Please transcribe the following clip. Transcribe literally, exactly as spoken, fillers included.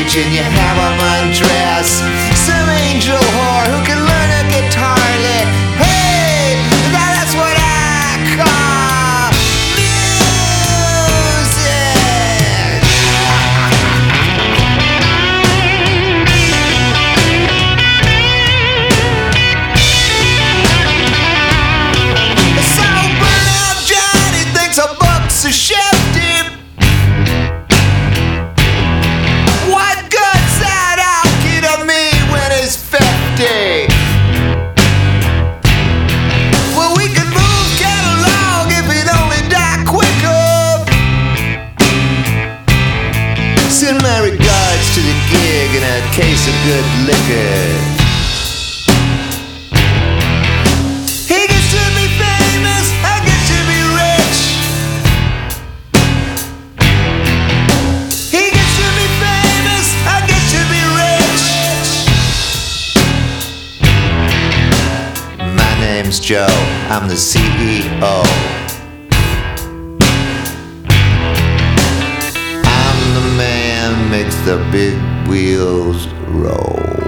stage and you have them undress. Some angel whore who can learn a guitar lick. Hey, now that's what I call music. So burn out Johnny thinks a book's a shifty. Well, we could move catalog if he'd only die quicker. Send my regards to the gig and a case of good liquor. He gets to be famous, I get to be rich. He gets to be famous, I get to be rich. My name's Joe, I'm the C E O. I'm the man makes the big wheels roll.